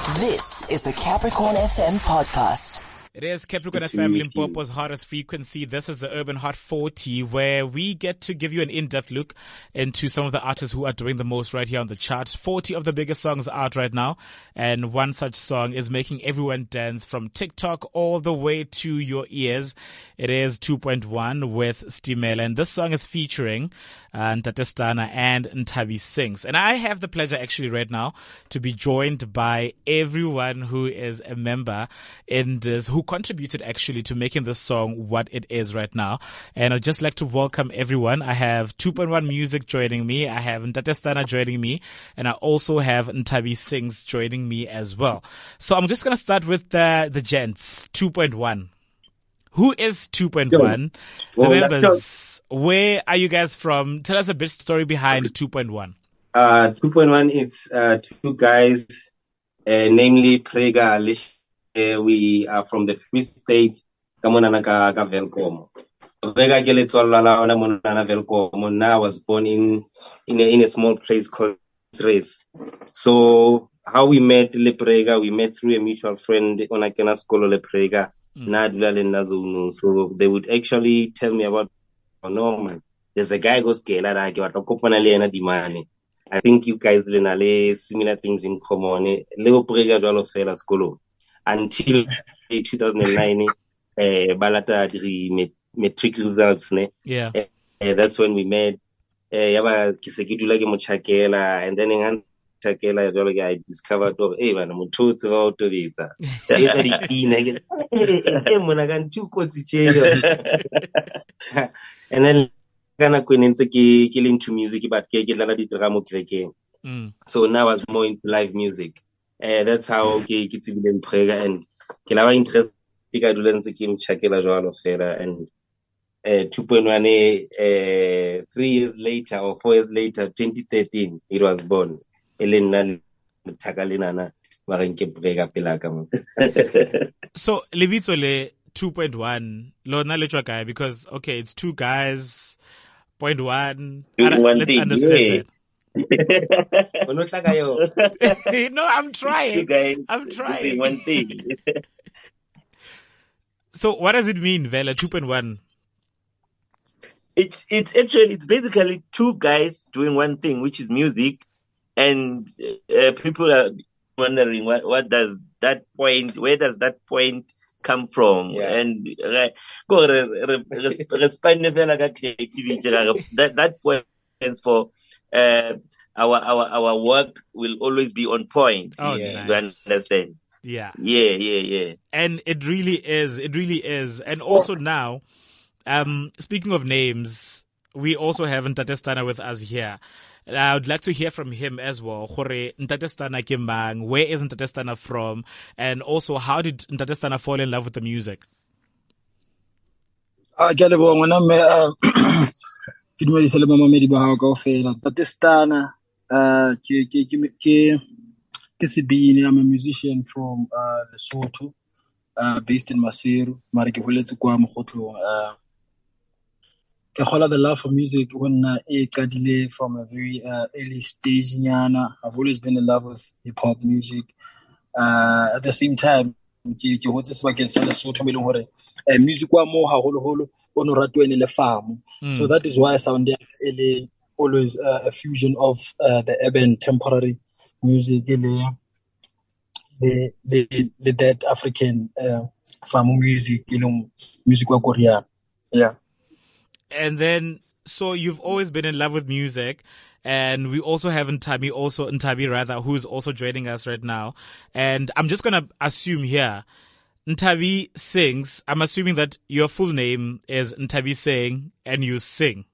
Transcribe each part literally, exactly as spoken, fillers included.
This is the Capricorn F M podcast. It is Capricorn F M, Limpopo's hottest frequency. This is the Urban Hot forty, where we get to give you an in-depth look into some of the artists who are doing the most right here on the chart. forty of the biggest songs are out right now, and one such song is making everyone dance from TikTok all the way to your ears. It is two point one with Stimela, and this song is featuring uh, Ntate Stana and Nthabi Sings. And I have the pleasure actually right now to be joined by everyone who is a member in this, who contributed actually to making this song what it is right now. And I'd just like to welcome everyone. I have two point one Music joining me. I have Ntate Stana joining me. And I also have Nthabi Sings joining me as well. So I'm just going to start with the, the gents. two point one. Who is two point one? The members, where are you guys from? Tell us a bit story behind two point one. Uh, two point one, it's uh, two guys, uh, namely Prega Alish. Uh, we are from the Free State. Kamonana ka ka Velkom. Vega Geletswala Monana Velkom. Now was born in in a, in a small place called Race. So how we met Leprega, we met through a mutual friend on a Kena Skolo Leprega. Mm. So they would actually tell me about, oh no man, there's a guy goes I think you guys have similar things in common. Until two thousand nine, uh, Balata metric results. Yeah, uh, that's when we met. Uh, and then in I discovered of hey man, I'm too throughout to it. And then kind of going into killing to music, but mm. So now I was more into live music. Uh, that's how okay, it's been prayer and Kilawa interest. I do learn to keep checking and uh, two point one. Uh, three years later or four years later, twenty thirteen, it was born. So Levito le two point one Lona le guy because okay it's two guys point one let's thing, understand yeah. that. No, I'm trying guys, I'm trying one thing. So what does it mean, Vela two point one? It's it's actually it's basically two guys doing one thing, which is music. And uh, people are wondering what, what does that point, where does that point come from? Yeah. And uh, that that point stands for uh, our our our work will always be on point. Oh, yeah. nice. You understand? Yeah. Yeah, yeah, yeah. And it really is. It really is. And also now, um, speaking of names, we also have Ntate Stana with us here. I would like to hear from him as well. Ntate Stana ke mang? Where is Ntate Stana from? And also, how did Ntate Stana fall in love with the music? Ah, ke lebo ngwana me uh ke dumedisa le mamamedi ba hao kaofela. Ntate Stana uh ke ke ke ke sebini. I'm a musician from uh Lesotho, uh based in Maseru. Mara ke holetse kwa Mogotlong. Uh I follow the love for music when uh, I started from a very uh, early stage. I've always been in love with hip hop music. Uh, at the same time, music wa mo haholoholo o no ratwa le farm. So that is why I sound always uh, a fusion of uh, the urban temporary music, the the the, the dead African uh, farm music, you know, music wa Korean. Yeah. And then, so you've always been in love with music, and we also have Nthabi, also Nthabi rather, who's also joining us right now. And I'm just gonna assume here, Nthabi Sings. I'm assuming that your full name is Nthabi Sing, and you sing.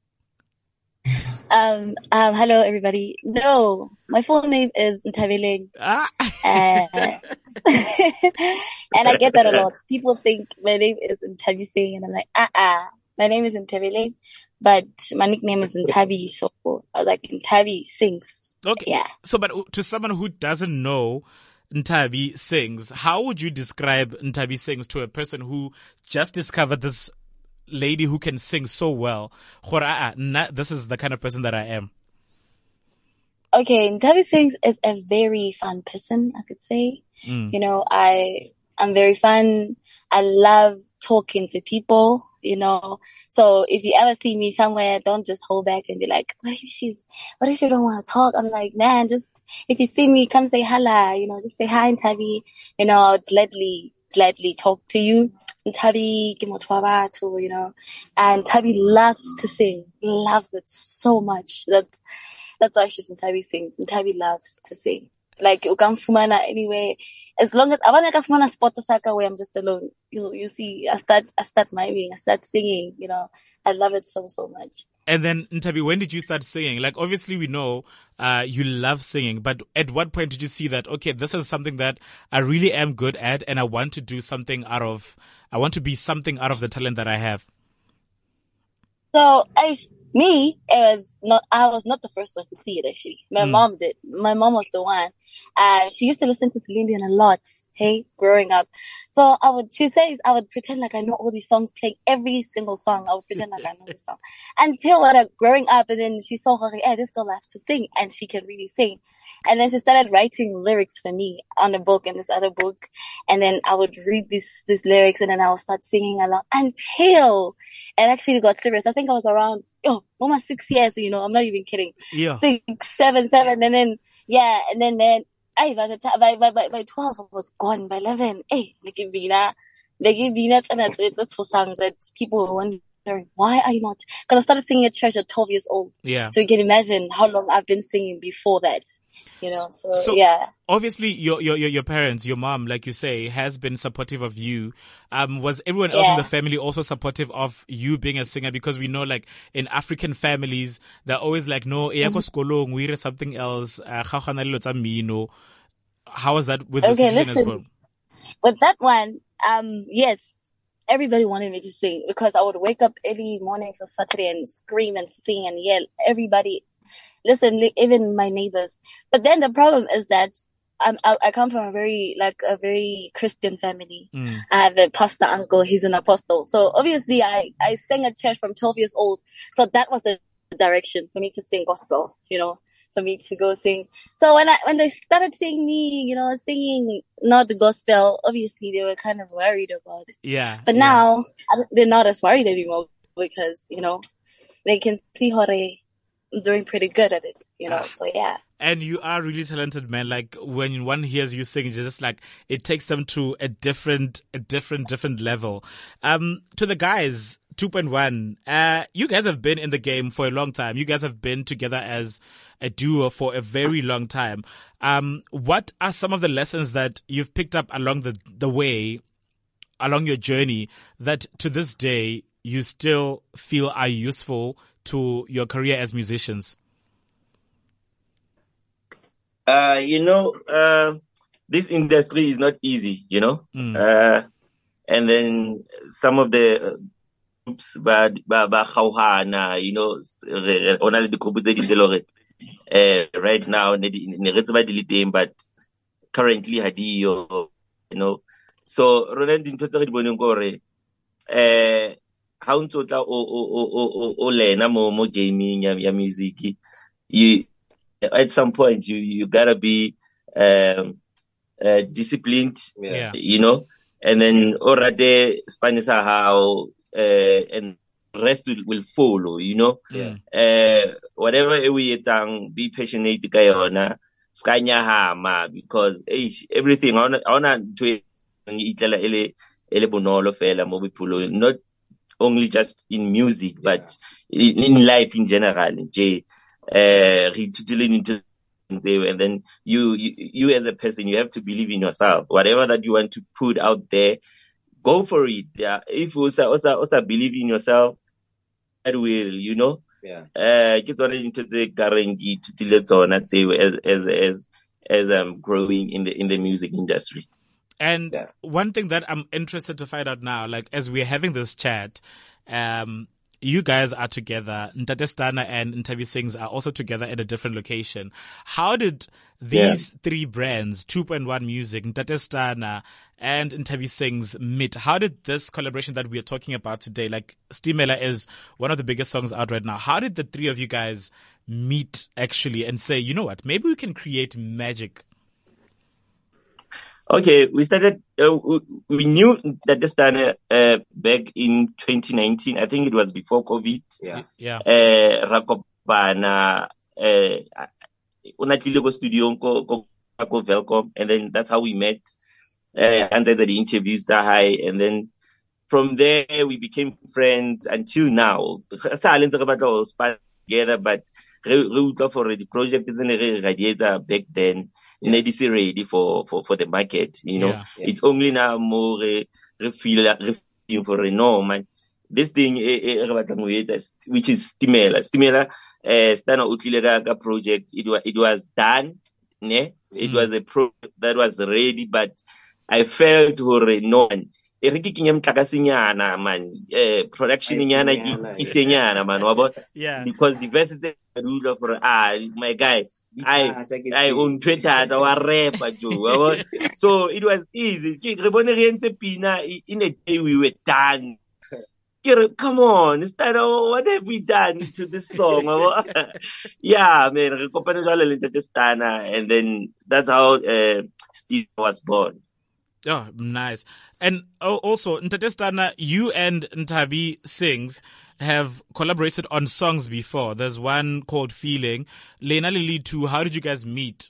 Um, um, hello everybody. No, my full name is Nthabi Ling. Ah. Uh, and I get that a lot. People think my name is Nthabi Sing, and I'm like, uh-uh. My name is Nthabi Ling, but my nickname is Nthabi, so I was like, Nthabi Sings. Okay. Yeah. So, but to someone who doesn't know Nthabi Sings, how would you describe Nthabi Sings to a person who just discovered this lady who can sing so well? This is the kind of person that I am. Okay, Ntabi Sings is a very fun person, I could say. Mm. You know, I, I'm very fun. I love talking to people, you know. So if you ever see me somewhere, don't just hold back and be like, what if she's, what if you don't want to talk? I'm like, man, just, if you see me, come say hello, you know, just say hi, Ntabi. You know, I'll gladly, gladly talk to you. Ntabi, ke motho wa batho, you know. And Ntabi loves to sing, loves it so much. That's, that's why she's Ntabi Sings. Ntabi loves to sing. Like, you can fumana anyway. As long as, I want to fumana spot saka where I'm just alone. You, you see, I start, I start miming, I start singing, you know. I love it so, so much. And then, Ntabi, when did you start singing? Like, obviously we know, uh, you love singing, but at what point did you see that, okay, this is something that I really am good at and I want to do something out of, I want to be something out of the talent that I have? So, I, me, it was not, I was not the first one to see it actually. My Mm. mom did. My mom was the one. Uh, she used to listen to Celine Dion a lot, hey, growing up. So I would, she says, I would pretend like I know all these songs, playing every single song. I would pretend like I know this song. Until when I growing up, and then she saw her, like, hey, this girl loves to sing, and she can really sing. And then she started writing lyrics for me on a book and this other book. And then I would read these, these lyrics, and then I would start singing along until it actually got serious. I think I was around, oh, almost six years, you know, I'm not even kidding. Yeah. Six, seven, seven, and then, yeah, and then, man, ay, by the time, by, by, by, by twelve, I was gone. By eleven, hey, Nikibina, Nikibina, and that's, that's for songs that people were wondering, why are you not? Because I started singing at church at twelve years old. Yeah. So you can imagine how long I've been singing before that, you know, so, So, yeah. obviously, your, your, your, your parents, your mom, like you say, has been supportive of you. Um, was everyone else in Yeah. the family also supportive of you being a singer? Because we know, like, in African families, they're always like, no, e ya ko sekolong, we read something else, uh, ga gona dilo tsa mmino. How was that with the Okay, decision as listen. well? With that one, um, yes, everybody wanted me to sing because I would wake up early mornings on Saturday and scream and sing and yell. Everybody, listen, li- even my neighbors. But then the problem is that I'm, I, I come from a very, like, a very Christian family. Mm. I have a pastor uncle, he's an apostle. So obviously I, I sang at church from twelve years old. So that was the direction for me to sing gospel, you know, for me to go sing. So when I, when they started seeing me, you know, singing not the gospel, obviously they were kind of worried about it. Yeah. But yeah. now I don't- they're not as worried anymore because, you know, they can see how they doing pretty good at it, you know, Ah. so yeah. And you are really talented, man. Like, when one hears you sing, it's just like, it takes them to a different, a different, different level. Um, to the guys, two point one, uh, you guys have been in the game for a long time. You guys have been together as a duo for a very long time. Um, what are some of the lessons that you've picked up along the, the way, along your journey, that to this day you still feel are useful to your career as musicians? Uh, you know, uh, this industry is not easy, you know. Mm. Uh, and then some of the uh, groups, ba ba ba kgauhana, you know, re- re- ho na le di-group tse ding tse leng hore, uh, right now ne di- ne re tseba di le teng, but currently ha diyo, you know. So rona dintho tse re di boneng ke hore eh ha o ntso tla o o o o o lena mo mo gaming ya, ya music, you at some point you you gotta be um uh, disciplined, Yeah. you know, and then already Spanish how uh, and rest will, will follow, you know. Yeah. Uh, whatever we etang, be passionate ka yona, skanya hama, because eh, everything on on to itlela ele ele bonolo fela mo bophelong, not only just in music but in, in life in general. Nje uh re ithutile into and then you, you you as a person, you have to believe in yourself. Whatever that you want to put out there, go for it. Yeah, if you also also, also believe in yourself, that will, you know. Yeah. Uh, ke tsone dintho tse kareng ke ithutile tsona tseo as as as as I'm growing in the in the music industry. And Yeah. one thing that I'm interested to find out now, like as we're having this chat, um, you guys are together. Ntate Stana and Ntabi Sings are also together at a different location. How did these three brands, two point one Music, Ntate Stana, and Ntabi Sings meet? How did this collaboration that we are talking about today, like Stimela is one of the biggest songs out right now, how did the three of you guys meet actually and say, you know what, maybe we can create magic? Okay, we started, uh, we knew that this time, uh, back in twenty nineteen, I think it was before COVID. Yeah. Yeah. Uh, Rakopana, uh, unatlile go studio ko ko ko Velcom, and then that's how we met. Uh, and then the interviews that high, and then from there we became friends until now. Silence about our span together, but we for the project isn't radiator back then. Yeah. It is ready for, for, for the market, you know. Yeah. Yeah. It's only now more re, refeel, refeel for a no man. This thing, which is Stimela. Stimela, uh, Stana Utilega project, it was, it was done, ne? It mm. was a project that was ready, but I felt for a no man. Eriki kinyam takasinyana man, uh, production nyana kisenyana man, wabo. Yeah. Because diversity rule for ah, my guy. I I on Twitter I was rapper Joe. So it was easy. In a day we were done. Come on, instead of what have we done to this song? Yeah, man, and then that's how uh, Steve was born. Oh, nice. And oh, also, Ntatestana, you and Ntabi Sings have collaborated on songs before. There's one called Feeling. Lena Lily too, how did you guys meet?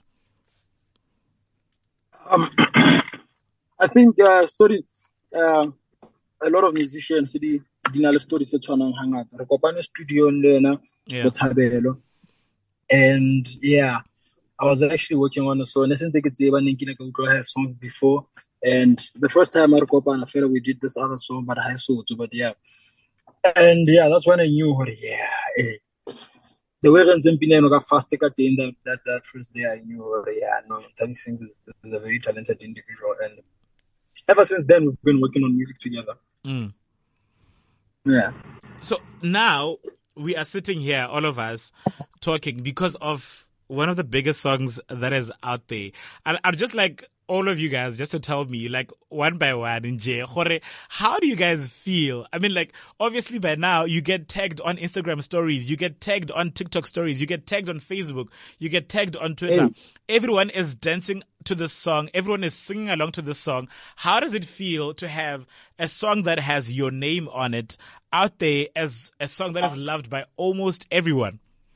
Um, I think uh, story, uh, a lot of musicians, the dinale story se tshwanang hangata. Re kopane studio lena Yeah. with Habelo. And yeah, I was actually working on a song. Since I could have songs before. And the first time I recorded, I felt we did this other song, but I saw it, but yeah. And yeah, that's when I knew her. Yeah, eh. The way Renzempine got fast take at the end of that, that first day, I knew her. Yeah, no, Tavi Sings is, is a very talented individual. And ever since then, we've been working on music together. Mm. Yeah. So now we are sitting here, all of us, talking because of one of the biggest songs that is out there. And I'm just like, all of you guys, just to tell me, like, one by one, in J, how do you guys feel? I mean, like, obviously by now, you get tagged on Instagram stories, you get tagged on TikTok stories, you get tagged on Facebook, you get tagged on Twitter. Hey. Everyone is dancing to this song. Everyone is singing along to this song. How does it feel to have a song that has your name on it out there as a song that is loved by almost everyone?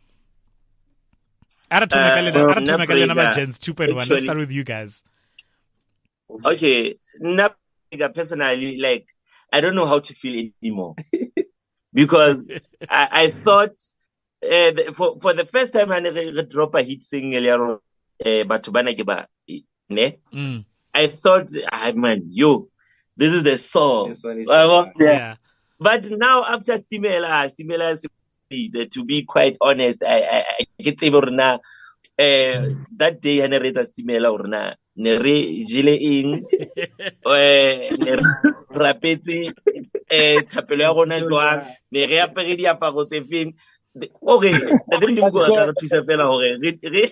Uh, Let's start with you guys. Okay, personally, like, I don't know how to feel anymore because I, I thought uh, the, for for the first time I drop a hit single, uh, ne? Mm. I thought, ah, man, yo, this is the song. This one is uh, the yeah. But now after Stimela, Stimela, to be quite honest, I I, I get able now. Uh, that day, I never Stimela or na. Nere jile in eh nere rapetsi eh thapelo ya gona jwang nere ya pere di aparo tse feng okay the dream go ka thusa fela hore re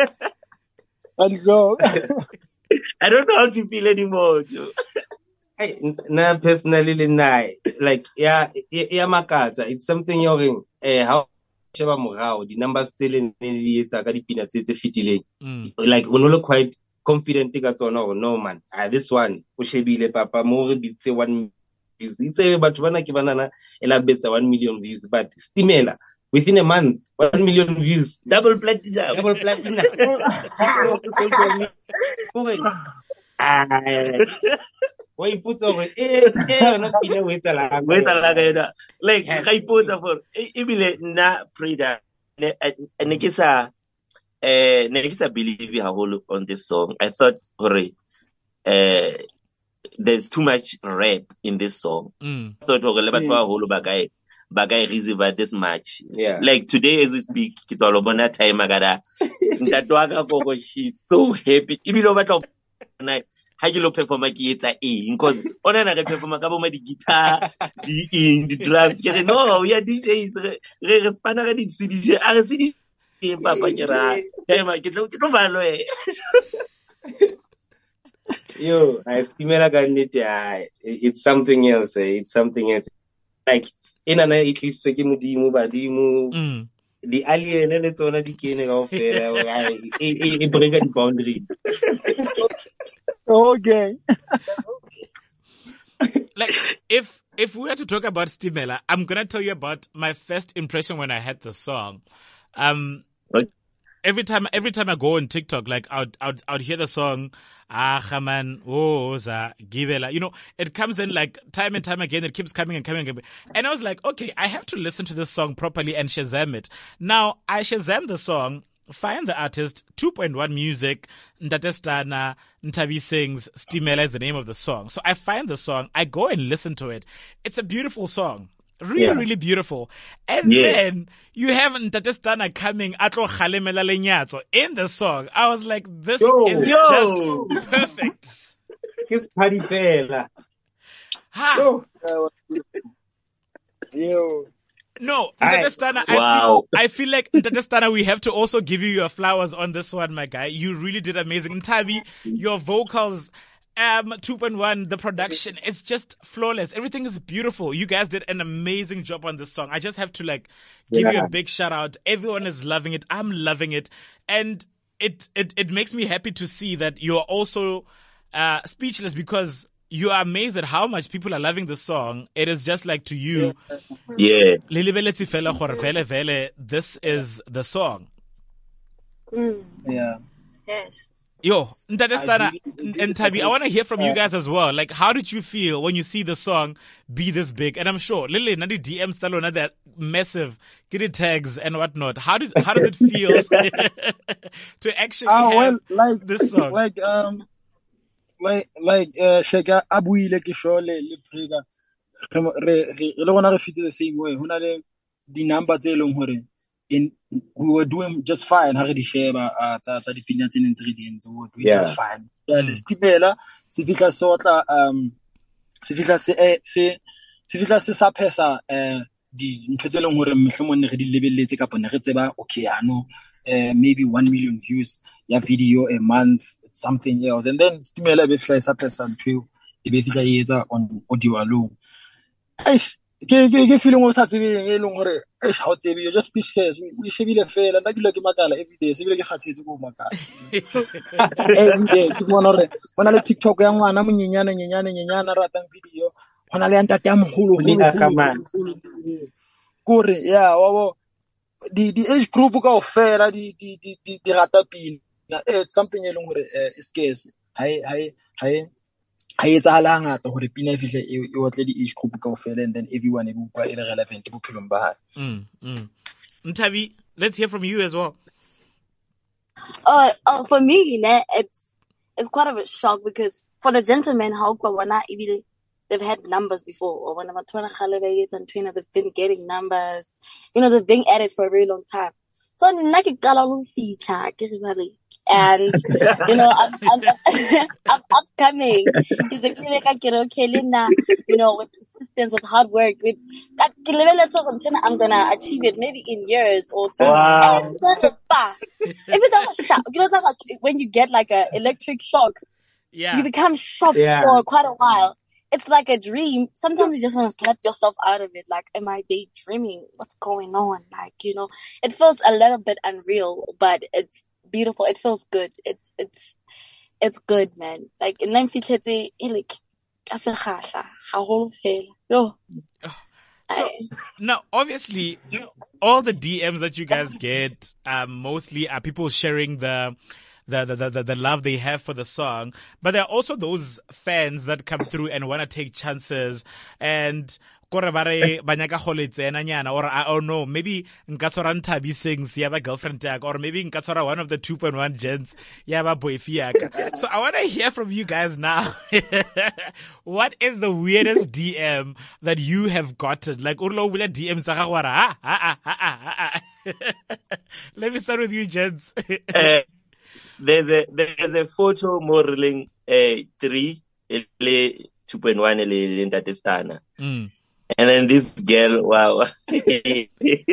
I don't know how to feel anymore. Hey, na personally like yeah yeah makatsa it's something you're eh how sheba morao di numbers tse le di etsa ka dipina tse tse fitileng like o no quite confident ka tsona or no man ah this one o shebile papa mo re ditse one views itse batho bana ke banana ela betsa one million views but Stimela within a month one million views double platinum double platinum why you put over eh eh no pina wetsa la wetsa la ga like ga ipotsa for ebile na Preda ne ke sa Uh, I believe haholo on this song. I thought, hooray, uh, there's too much rap in this song. Mm. I thought, haholo bagay, bagay receive this much. Yeah. Like today as we speak, kitolobona time agada. Ntatwaga koko, she's so happy. Even though how you look perform like it's a because on another perform ka bo ma di guitar, the in the drums. No, we are D Js. Re respana ka di C D J. Are C D J. Papa kira tema kitlo kitlo valo eh yo I Stimela ganete it's something else eh? It's something else like in an at least ke modimo badimo the alien and it's on the kene kaofela e break the boundaries. Okay. Like, if if we were to talk about Stimela, I'm gonna tell you about my first impression when I heard the song. Um, What? every time every time I go on TikTok, like I'd I'd, I'd hear the song Ah Khaman Oza Gibela. You know, it comes in like time and time again. It keeps coming and coming and coming. And I was like, okay, I have to listen to this song properly and Shazam it. Now I Shazam the song. Find the artist, two point one Music, Ntate Stana, Ntabi sings, Stimela is the name of the song. So I find the song, I go and listen to it. It's a beautiful song. Really, Yeah. really beautiful. And Yeah. then you have Ntate Stana coming, Atlo Khalemela Lenyatso, in the song. I was like, this Yo, is yo. just perfect. It's party fella. Ha! Yo. Yo. No, Aye. Ntate Stana, I Wow. feel, I feel like Ntate Stana, we have to also give you your flowers on this one, my guy. You really did amazing. Ntabi, your vocals, um, two point one, the production, it's just flawless. Everything is beautiful. You guys did an amazing job on this song. I just have to like give you Yeah. a big shout out. Everyone is loving it. I'm loving it. And it, it, it makes me happy to see that you're also, uh, speechless because you are amazed at how much people are loving the song. It is just like to you, Yeah. Lelebeletse fela gore vele vele, this is the song. Mm, Yeah. yes. Yo, Ntate Stana I really- and Tabi, I want to hear from you guys as well. Like, how did you feel when you see the song be this big? And I'm sure, Lily, Nadi D M Salona, that massive, get it tags and whatnot. How does how does it feel to actually Ah, have well, like this song? like um, like like uh, Sheka abuile ke sure le le Prega. Re mo- re re re le gona re fitse the same way. Hona le di number tse leng hore in we were doing just fine. Ha re di sheba uh, tsa tsa dipina tse neng tse re di entse, we were doing Yeah. just fine. Yeah, le Stimela se fitla se otla um se fitla se eh, se se fitla se sa phesa eh di ntho tse leng hore mohlomong ne re di lebelletse kapa ne re tseba okay ano uh, maybe one million views ya video a month something else, and then Stimela be fly sa phesa ntho e be fitla e etsa on audio alone. Eish, ke ke ke feeling o sa tsebeng e leng hore eish ha o tsebe, you just speechless. We shebile fela nna dula ke makala every day se bile ke kgathetse ko makala every day ke bona hore bona le TikTok ya ngwana monyenyane nyenyane nyenyane a ratang video, hona le ya ntate ya mogolo Oli holo Ackerman. holo kore yeah wa bo di di age group kaofela di di di di di rata pina. It's something e leng hore eh, is scarce ha e- ha e- ha e- ha e etsahale hangata hore pina e fihle e e otle di age group kaofela, and then everyone e bua e le relevant bophelong ba hae. Mm, mm. Ntabi, let's hear from you as well. Uh, uh, for me, ne, it's it's quite of a shock because for the gentlemen, how Kawana even they've had numbers before, or when I'm twenty Khalevet and twenty, they've been getting numbers. You know, they've been at it for a very long time. So nake qala ho fitla ke re jwale, and you know, I'm I'm I'm upcoming. He's like, "Ke ka ke re, okay, Lena, you know, with persistence, with hard work, with that ke lebeletse gore ntho ena I'm gonna achieve it maybe in years or two." Wow. And then, bah, if it's like a shock, you know, it's like when you get like a electric shock, Yeah. you become shocked Yeah. for quite a while. It's like a dream. Sometimes you just want to slap yourself out of it. Like, am I daydreaming? What's going on? Like, you know, it feels a little bit unreal, but it's beautiful. It feels good. It's, it's, it's good, man. Like, and then fitlhetse e like, ka sekgahla, haholo fela. Yo. So I- now, obviously, all the D Ms that you guys get um, mostly are people sharing the the, the the the love they have for the song, but there are also those fans that come through and want to take chances and. Kore ba re ba nyaka go le tsena nyana, or I don't know, maybe nka tshwara Ntabi sings ya ba girlfriend tag, or maybe nka tshwara one of the two point one gents ya ba boyfriend yaka. So I want to hear from you guys now. What is the weirdest D M that you have gotten? Like urlo bula D M tsa gago wa re, ah ah ah ah ah. Let me start with you, gents. Uh, there's a there's a photo modeling uh, three le two point one le le Ntate Stana. Mm. And then this girl, wow, a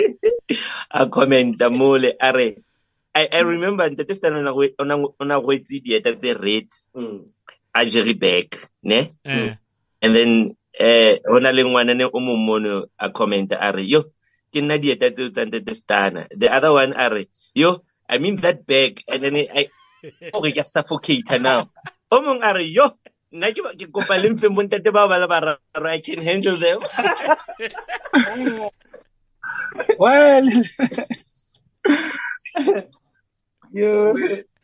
comment, mole, are. I, I remember Ntate Stana on a on a wait that's a red, Mm. a jerry back, ne? Eh. And then, eh, on a ling one and a mono, a comment, are yo, ke nna dieta tseo tsa Ntate Stana. The other one are yo, I mean that bag, and then I okay ke suffocate now. O mong are yo, nna ke ke kopa le mfe mo ntate ba ba la ba ra- I can handle them. Well, Yo.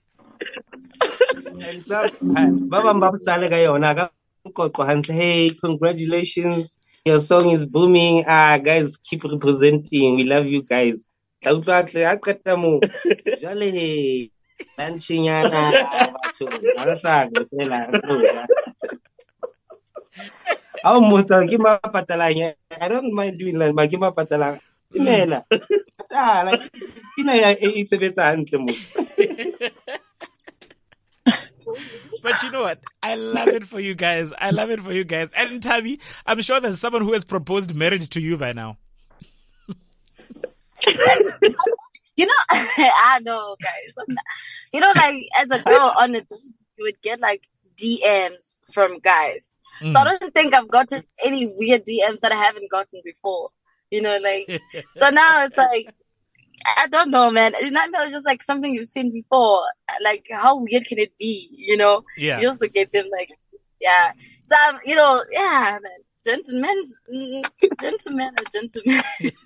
And some, ba bang ba botsale ka yona ka qoqo hantle. Hey, congratulations. Your song is booming. Ah, guys, keep representing. We love you guys. Tla utlwa tle a qeta mo. Jwale he. Lunchinyana batho. Ha re sa fela. How most ke ma patalang. I don't mind doing that, but ke ma patalang. Imela. Ah, like pina ya e sebetsa hantle mo. But you know what? I love it for you guys. I love it for you guys. And Tabi, I'm sure there's someone who has proposed marriage to you by now. You know, I know, guys. You know, like, as a girl on a date, you would get, like, D Ms from guys. Mm. So I don't think I've gotten any weird D Ms that I haven't gotten before. You know, like, so now it's like, I don't know, man. You know, it's just like something you've seen before. Like, how weird can it be? You know, Yeah. you just look at them like, yeah. So, um, you know, yeah, man. Gentlemen, mm, gentlemen are gentlemen.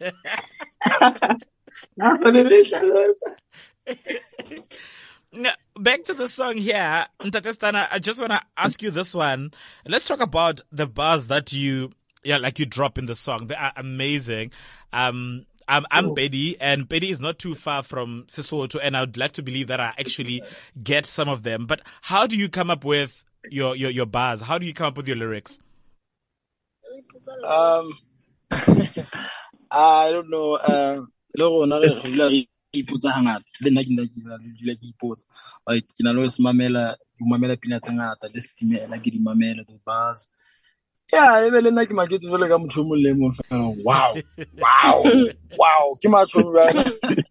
Now, back to the song here, Ntate Stana, I just want to ask you this one. Let's talk about the bars that you, yeah, like you drop in the song. They are amazing. Um, I'm, I'm Betty, and Betty is not too far from Sesotho, and I would like to believe that I actually get some of them. But how do you come up with your, your, your bars? How do you come up with your lyrics? um, I don't know. Um, le rona re dula re ipotsa hangata le nna ke nna ke dula ke ipotsa like ke na le se mamela ke mamela pina tse ngata le stimela ke di mamela the bars. Yeah, ebe le nna ke maketse jwale ka motho o mong le mong fela. Wow, wow, wow, ke matsho right.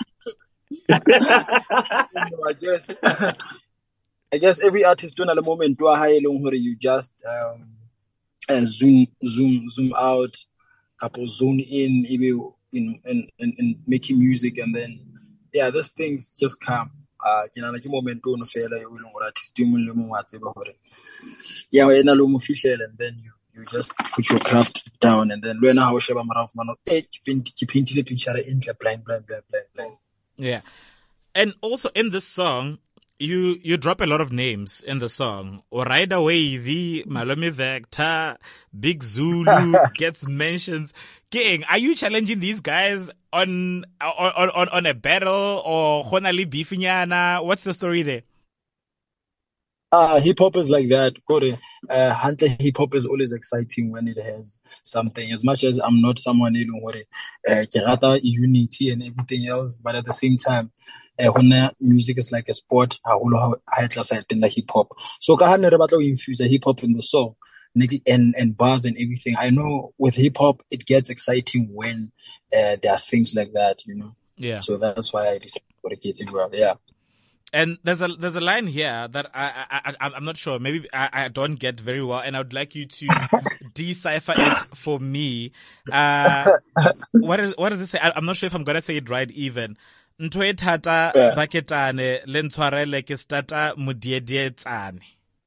I guess I guess every artist do na le moment wa ha e leng hore you just um uh, zoom zoom zoom out, couple zone in, maybe in in, in in making music, and then yeah, those things just come. Uh, ke na le ke moment o no fela e leng hore artist mo le mo wa tseba hore yeah ena lo mo fihlela, and then you you just put your craft down, and then learn how sheba mara of mano eh ke paint ke paintile picture e ntle blind blind blind blind blind. Yeah. And also in this song, you you drop a lot of names in the song. Oraida Wavy, Malome Vector, Big Zulu gets mentions. King, are you challenging these guys on on on, on a battle or Honali Bifinyana? What's the story there? Uh, hip hop is like that. Kore, uh, Hunter hip hop is always exciting when it has something. As much as I'm not someone who don't worry, uh, ke rata unity and everything else, but at the same time, uh, when music is like a sport, I will have in the hip hop. So ka hane re batla ho infuse hip hop in the song, and and bars and everything. I know with hip hop it gets exciting when uh, there are things like that, you know. Yeah. So that's why I decided to get it well. Yeah. And there's a there's a line here that I, I, I I'm not sure. Maybe I, I don't get very well, and I would like you to decipher it for me. Uh, what is what does it say? I, I'm not sure if I'm gonna say it right. Even ntho e thata baketane le ntshwarele ke stata modiedietsane.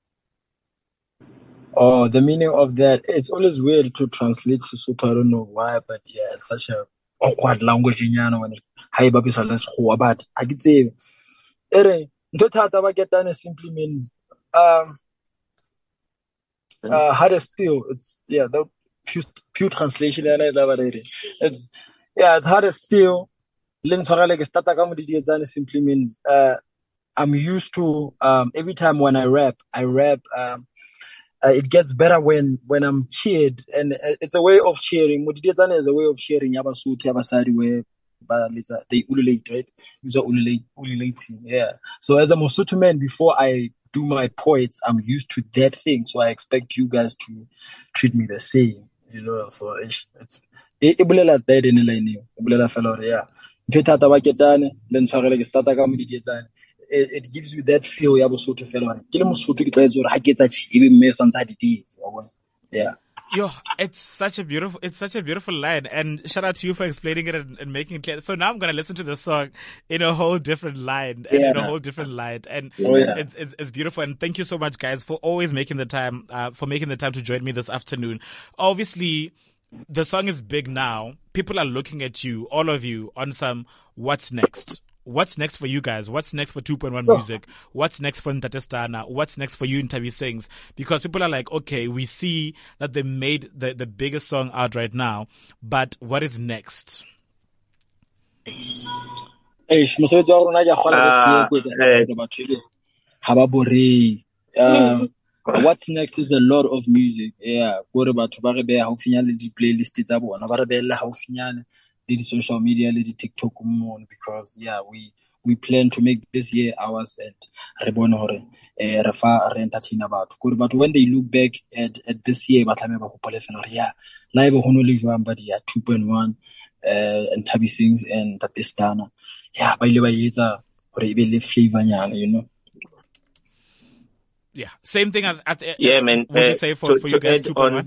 Oh, the meaning of that, it's always weird to translate Sesotho. I don't know why, but yeah, it's such a awkward language in Yana when it hi babisa less but I could say ere ntho thata ba ketane simply means um uh how to steal. It's yeah, the pure, pure translation it's yeah, it's how to steal. Le ntshwarele ke stata ka modidietsane simply means uh I'm used to um every time when I rap, I rap um Uh, it gets better when when I'm cheered, and uh, it's a way of cheering. Modidietsane is a way of cheering. Yabasuti, Yabasadi, where they ululate, right? Use ululate, ululating, yeah. So as a Mosotho man, before I do my poets, I'm used to that thing. So I expect you guys to treat me the same, you know. So it's it's ibulela that in the ibulela fellow, yeah. Ntata ba ketane, then tshwarele ke stata ka modidietsane. It, it gives you that feel ya Bosotho fela ke le Mosotho ke tlwaetse hore ha ke etsa chi ebe mme santsa di dits yeah. Yo, it's such a beautiful, it's such a beautiful line, and shout out to you for explaining it and, and making it clear. So now I'm gonna listen to the song in a whole different line and Yeah. in a whole different light, and Oh, yeah. it's, it's it's beautiful. And thank you so much, guys, for always making the time, uh, for making the time to join me this afternoon. Obviously, the song is big now. People are looking at you, all of you, on some what's next. What's next for you guys? What's next for two point one Music? What's next for Ntate Stana? What's next for you in Nthabi Sings? Because people are like, okay, we see that they made the, the biggest song out right now, but what is next? Eish, mosebetsi wa rona ke a kgola re Ah, se etsa eh. gore batho ebe ha ba borei. Um, what's next is a lot of music. Yeah, gore batho ba re beha haufinyana le di-playlist tsa bona, ba re behella haufinyana le di-social media le di-TikTok mono, because yeah, we we plan to make this year ours, and re bone hore eh re fa re entertainer batho. Gore batho when they look back at at this year ba tlameha ba hopole fela hore yeah, live ho no le jwang ba di ya two point one uh, and Nthabi Sings and Ntate Stana. Yeah, ba ile ba etsa hore e be le flavor nyana, you know. Yeah, same thing at, at the, Yeah, man. would uh, you say for, to, for you to guys add two point one? on,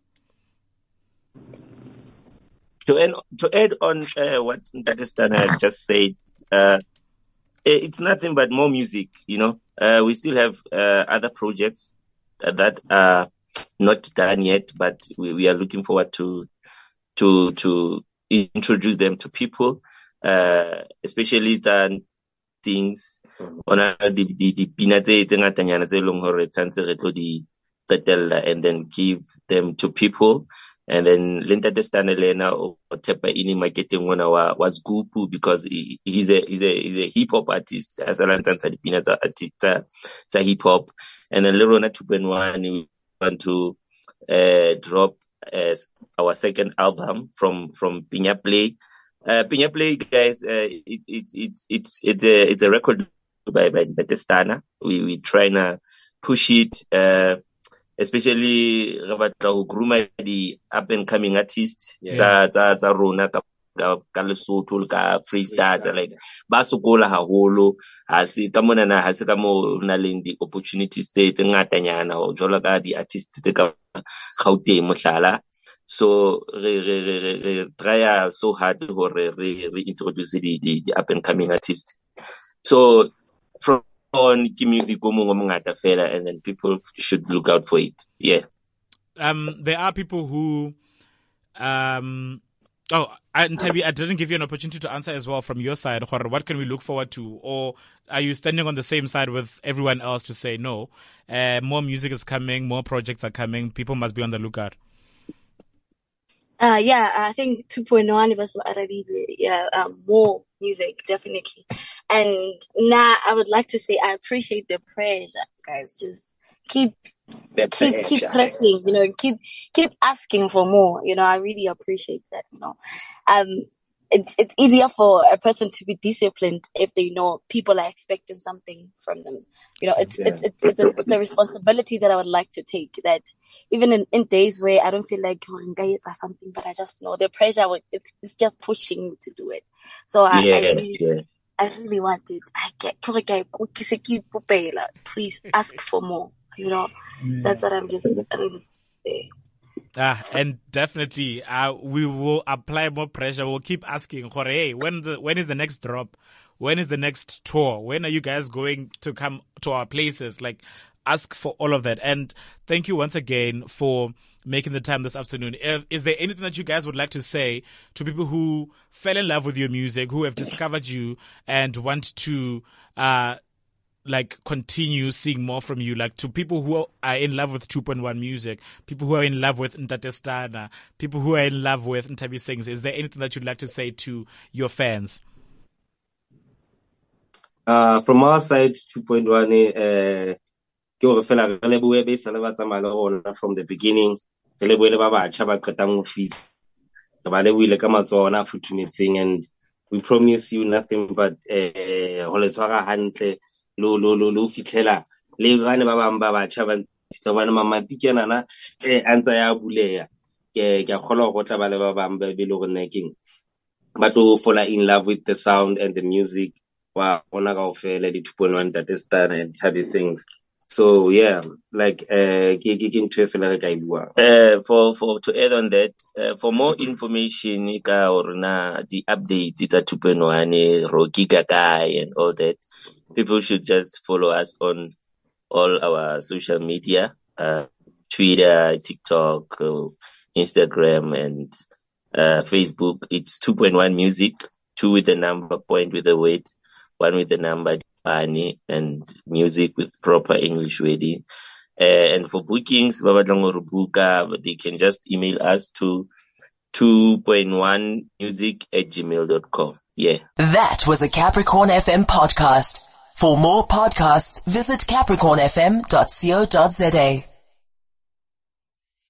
to add, to add on uh, what Ntate Stana has just said, uh, it's nothing but more music, you know. Uh, we still have uh, other projects that are not done yet, but we, we are looking forward to to to introduce them to people, uh, especially the things on the the the pina tse tse ngatanyana tse leng hore tshantse re tlo di qetella and then give them to people. And then Ntate Stana lena o tepa ini marketing wona wa was Gupu, because he, he's a he's a he's a hip hop artist as a lantanza di pina tsa artista tsa hip hop. And then Lerona two point one we want to uh, drop as our second album from from Pinya Play. Uh, Pinya Play, guys, uh, it, it, it's it's it's a it's a record by by Ntate Stana. We we trying to push it, uh, especially about to groom the up and coming artists. Tsa tsa tsa rona ka ka ka Lesotho ka freestyle, like ba sokola haholo ha se ka mona na ha se ka mo na leng di opportunities tse tse ngatanyana ho jwalo ka di artists tse ka Gauteng mohlala. So re re re re try so hard hore re re introduce the the, the up and coming artists. So from on ke music o mongwe mongata fela, and then people should look out for it. Yeah. Um, there are people who, um, oh, I, Nthabi, I didn't give you an opportunity to answer as well from your side. What can we look forward to? Or are you standing on the same side with everyone else to say no? Uh, more music is coming, more projects are coming. People must be on the lookout. Uh, yeah, I think two point one was Arabic. Yeah, um, more music, definitely. And now I would like to say I appreciate the pressure, guys. Just keep, The keep, pressure. keep pressing, you know, keep, keep asking for more. You know, I really appreciate that, you know. Um, it's, it's easier for a person to be disciplined if they know people are expecting something from them. You know, it's, Yeah. it's, it's, it's a, it's a responsibility that I would like to take, that even in, in days where I don't feel like oh, or something, but I just know the pressure, would- it's, it's just pushing me to do it. So I, Yeah, I really, yeah. I really want it. I get, please ask for more. You know, that's what I'm just, I'm just saying. Ah, and definitely, uh, we will apply more pressure. We'll keep asking, hey, when the when is the next drop? When is the next tour? When are you guys going to come to our places? Like, ask for all of that. And thank you once again for making the time this afternoon. If, is there anything that you guys would like to say to people who fell in love with your music, who have discovered you and want to, uh, like continue seeing more from you, like to people who are in love with two point one Music, people who are in love with Ntate Stana, people who are in love with Nthabi Sings? Is there anything that you'd like to say to your fans? Uh, from our side, two point one, uh, ke hore fela re lebohe be sa le ba tsamaya le rona from the beginning. Re lebohe le ba batjha ba qetang ho fihla. Re ba lebohile ka matsoho ana a futhumetseng, and we promise you nothing but eh ho le tshwara hantle lo lo lo lo fitlela le bana ba bang ba batjha ba fitla bana mamati ke nana eh antsa ya buleya ke ke a kgola go tla ba le ba bang ba be le go nekeng ba tlo fall in love with the sound and the music wa bona kaofela di two point one Ntate Stana and Nthabi Sings. So yeah, like uh, ke ke ke ntho e fela re ka e buang. Uh, for for to add on that, uh, for more information, ka or na the updates, it's a two point one, Rocky Gagai and all that. People should just follow us on all our social media, uh, Twitter, TikTok, uh, Instagram, and uh, Facebook. It's two point one Music, two with the number, point with the weight, one with the number, Ani, and music with proper English wording. Uh, and for bookings, they can just email us to two point one music at gmail dot com. Yeah. That was a Capricorn F M podcast. For more podcasts, visit capricorn f m dot co dot za.